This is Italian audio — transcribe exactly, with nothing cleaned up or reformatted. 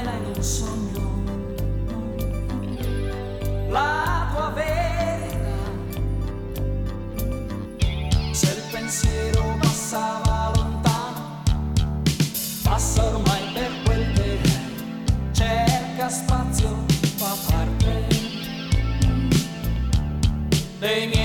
balena in un sogno, la tua verità. Se il pensiero passava lontano, passa ormai per quel che è, cerca spazio, fa parte dei miei